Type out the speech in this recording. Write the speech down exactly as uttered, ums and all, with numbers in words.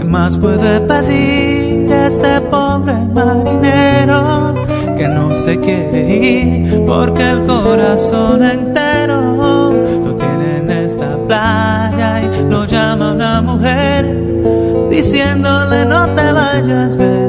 más puede pedir este pobre marinero que no se quiere ir porque el corazón entero lo tiene en esta playa y lo llama una mujer diciéndole no te vayas, ven?